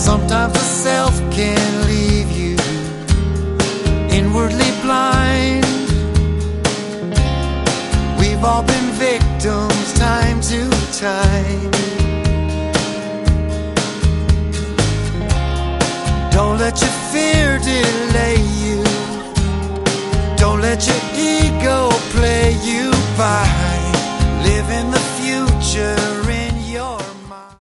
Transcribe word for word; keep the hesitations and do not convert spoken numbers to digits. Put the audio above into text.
Sometimes the self can leave you inwardly blind. We've all been victims time to time. Don't let your fear delay you. Don't let your ego play you by. Live in the future